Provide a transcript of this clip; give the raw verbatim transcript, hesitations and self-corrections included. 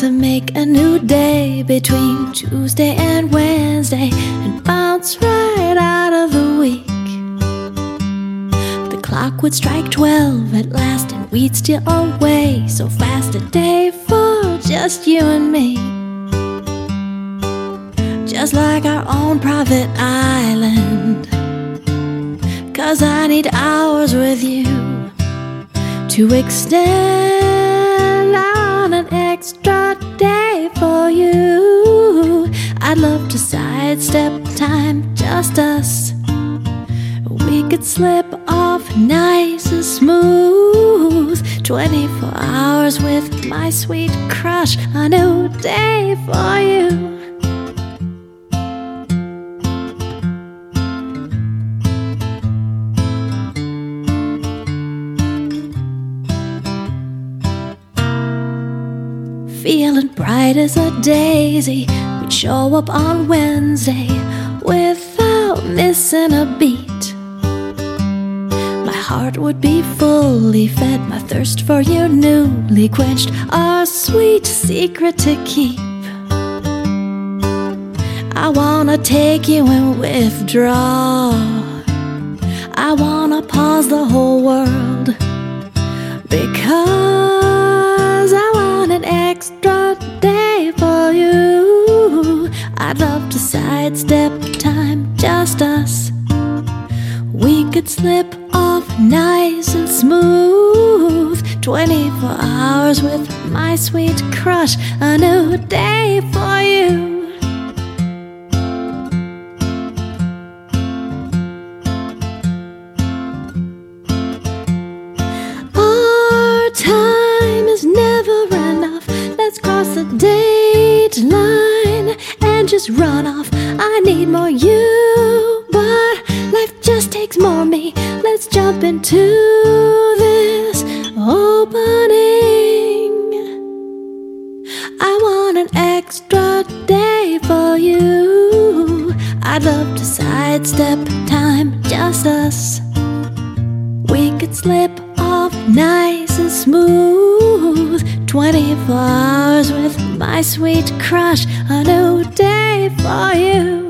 to make a new day between Tuesday and Wednesday and bounce right out of the week. The clock would strike twelve at last and we'd steal away so fast, a day for just you and me. Just like our own private island, 'cause I need hours with you to extend on an extra day for you. I'd love to sidestep time, just us. We could slip off nice and smooth. Twenty-four hours with my sweet crush, a new day for you. Feeling bright as a daisy, we'd show up on Wednesday without missing a beat. My heart would be fully fed, my thirst for you newly quenched, our sweet secret to keep. I wanna take you and withdraw. I wanna pause the whole world, because I want an extra day for you. I'd love to sidestep time, just us. We could slip off nice and smooth. Twenty-four hours with my sweet crush, a new day for you. Time is never enough. Let's cross the date line and just run off. I need more you, but life just takes more me. Let's jump into this opening. I want an extra day for you. I'd love to sidestep time, just us. We could slip off nice and smooth. Twenty-four hours with my sweet crush, a new day for you.